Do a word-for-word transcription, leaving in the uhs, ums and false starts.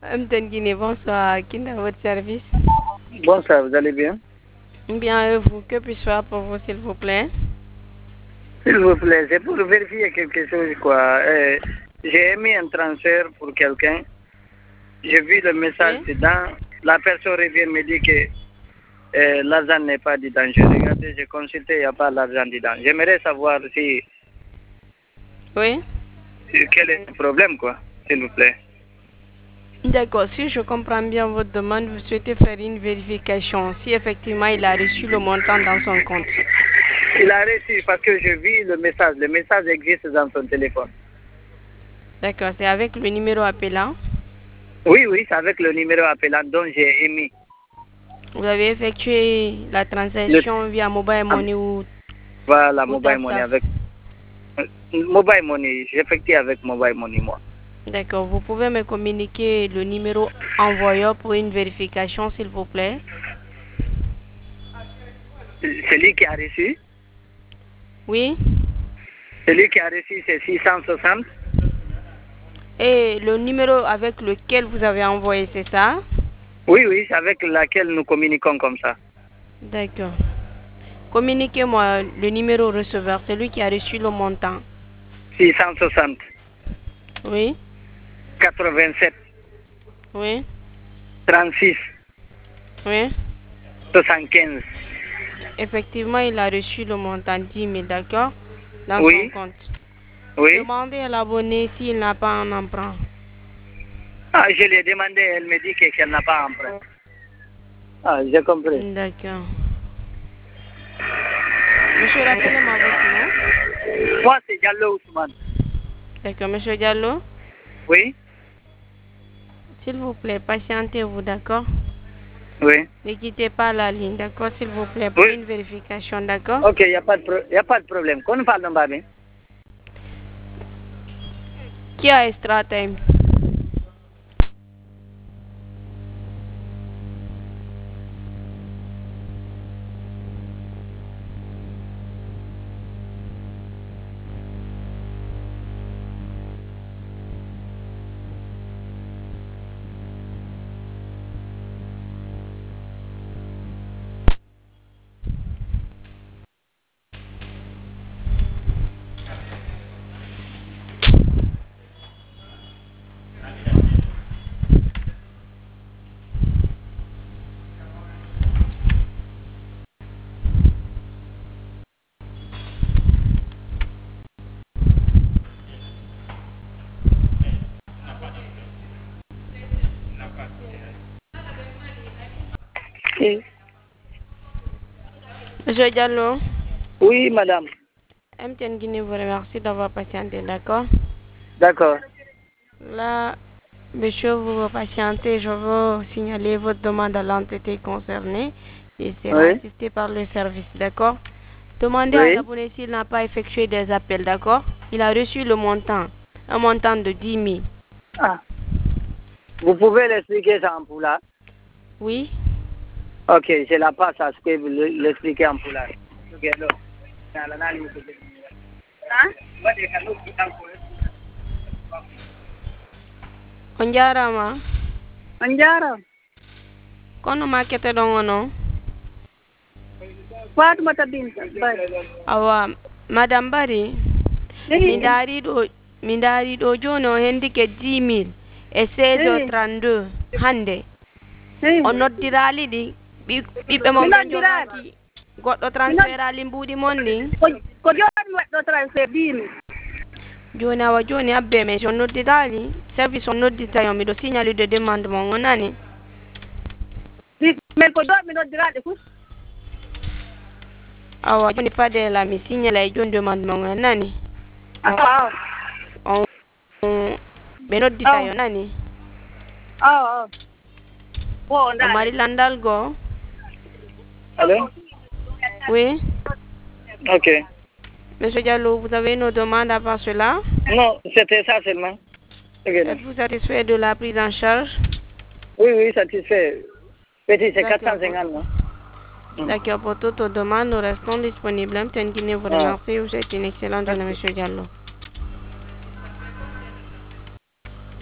Mten Guinée, bonsoir. Qui est à votre service? Bonsoir, vous allez bien? Bien, et vous, que puis-je faire pour vous, s'il vous plaît? S'il vous plaît, c'est pour vérifier quelque chose, quoi. Euh, j'ai émis un transfert pour quelqu'un. J'ai vu le message Oui? dedans. La personne revient me dit que euh, l'argent n'est pas dedans. J'ai regardé, j'ai consulté, il n'y a pas l'argent dedans. J'aimerais savoir si, Oui? si- quel est le problème, quoi, s'il vous plaît. D'accord, si je comprends bien votre demande, vous souhaitez faire une vérification, si effectivement il a reçu le montant dans son compte. Il a reçu parce que je vis le message. Le message existe dans son téléphone. D'accord, c'est avec le numéro appelant. Oui, oui, c'est avec le numéro appelant dont j'ai émis. Vous avez effectué la Le, transaction via Mobile Money ou, voilà, ou mobile money TapTap. avec mobile money. J'effectue avec mobile money, moi. D'accord, vous pouvez me communiquer le numéro envoyeur pour une vérification, s'il vous plaît. Celui qui a reçu, Oui? celui qui a reçu, c'est six cent soixante. Et le numéro avec lequel vous avez envoyé, c'est ça? Oui, oui, c'est avec laquelle nous communiquons comme ça. D'accord. Communiquez-moi le numéro receveur, celui qui a reçu le montant. six cent soixante, Oui? quatre-vingt-sept, Oui? trente-six, Oui? soixante-quinze. Effectivement, il a reçu le montant dix mille, d'accord? Dans son Oui, compte. oui. Demandez à l'abonné s'il n'a pas un emprunt. Ah, je lui ai demandé, elle me dit que- qu'elle n'a pas emprunt. Ah, j'ai compris. D'accord. Monsieur, rappelez-moi votre nom. Moi, c'est Diallo Ousmane. D'accord, monsieur Diallo. Oui, S'il vous plaît, patientez-vous, d'accord? oui. Ne quittez pas la ligne, d'accord, s'il vous plaît, pour Oui. une vérification, d'accord? Ok, il n'y a, pas de pro- y a pas de problème. Qu'on parle de Babi. Qui a extra time? Oui. Monsieur Diallo, Oui, madame. M T N Guinée vous remercie d'avoir patienté, d'accord? D'accord. Là, monsieur, vous patientez, je veux signaler votre demande à l'entité concernée et sera Oui, assisté par le service, d'accord? Demandez à oui. l'abonné s'il n'a pas effectué des appels, d'accord? Il a reçu le montant, un montant de dix mille. Ah, vous pouvez l'expliquer ça en poulard? Oui? Ok, je la passe à ce que vous l'expliquez en poulard. On jarama. On jarama. Kono ma keteɗon ono? Fatoumata Binta Bari. Awa, madame Bari, mi Oui. daari ɗo mi daari ɗo joni o hendike dix mille e seize heures Oui. trente-deux hande. Oui. O noddirali ɗi ɓi- ɓiɓɓe Mi mon ɓe noddirani. jogaki goɗɗo Mi nod- transfert ali mbuɗi mon ɗin. ko ko joni mi waɗɗo transfert mbimi. Joni awa joni abbe men so noddirali service o noddita yo miɗo signalude demande mon o nani. Mi- min ko ɗo mi noddirade fof. Awa joni padela mi signala e joni demande mon o nani. awa On on- ɓe noddita yo nani. awa awa wo o O ndaari. mari landal goo. Allô? Oui. Ok. Monsieur Diallo, vous avez une demande à part cela? Non, c'était ça seulement. Ok. Êtes-vous satisfait de la prise en charge? Oui, oui, satisfait. Petit, c'est quatre D'accord. cent cinquante, non? D'accord, pour toute demande, nous restons disponibles. M T N Guinée vous Ah. remercie. Vous êtes une excellente journée, Monsieur Diallo.